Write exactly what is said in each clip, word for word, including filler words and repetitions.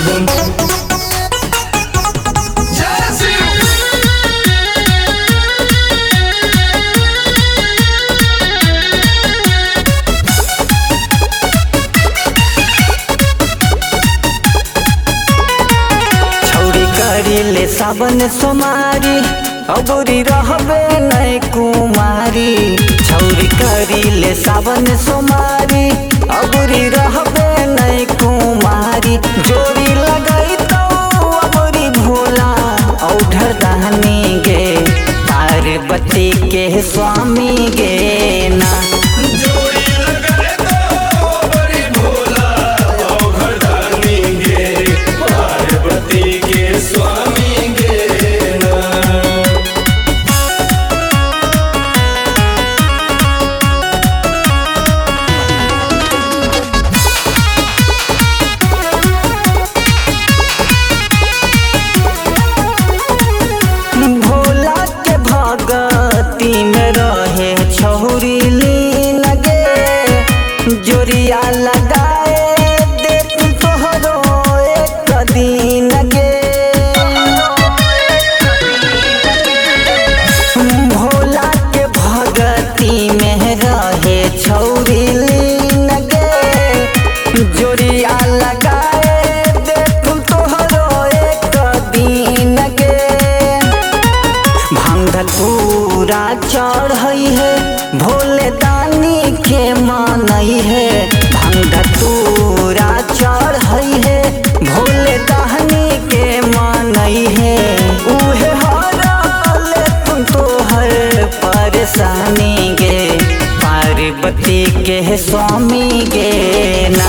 ले सावन सोमारी अबुरी रहबे नै कुमारी। छौरी करी ले सावन सोमारी अबुरी रहबे नै कुमारी। जोड़ी लगई तो अबुरी भोला औढर दानी गे पार्वती के स्वामी गे ना। भगती में रहे छौरी लीन गे जोरिया लगाए दे तोहरो एक दिन गे। भोला के भगती में रहे छौरी लीन गे जोरिया लगाए दे तोहरो एक दिन गे। पूरा चढ़ई है भोले दानी के मानई है। भंग पूरा चढ़ई है भोले दानी के मानई है। उहे हरल तुम तो हर परेशानी गे पार्वती के स्वामी गे ना।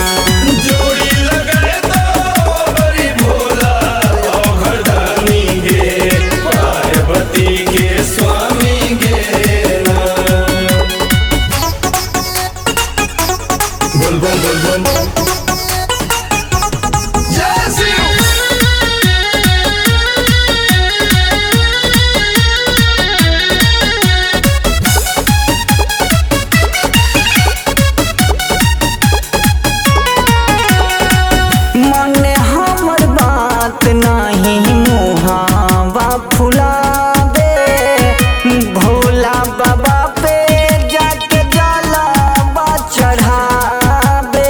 नहीं मुहावा फुलाबे भोला बाबा पे जाके जलावा चढ़ाबे।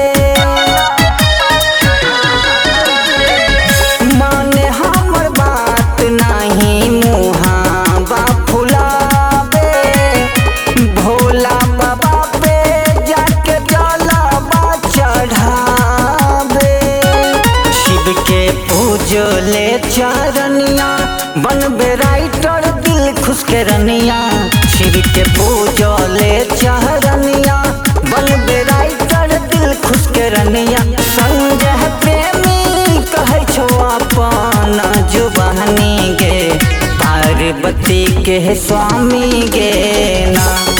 माने हमर बात नहीं मुहावा फुलाबे भोला बाबा पे जाके जलावा चढ़ाबे। शिव के पूजले चरनिया बनबे राइटर दिल खुश के रनिया। शिव के पूजले चरनिया बनबे राइटर दिल खुश के रनिया। संजय प्रेमी कहे छो अपन जुबानी गे पार्वती के स्वामी गे ना।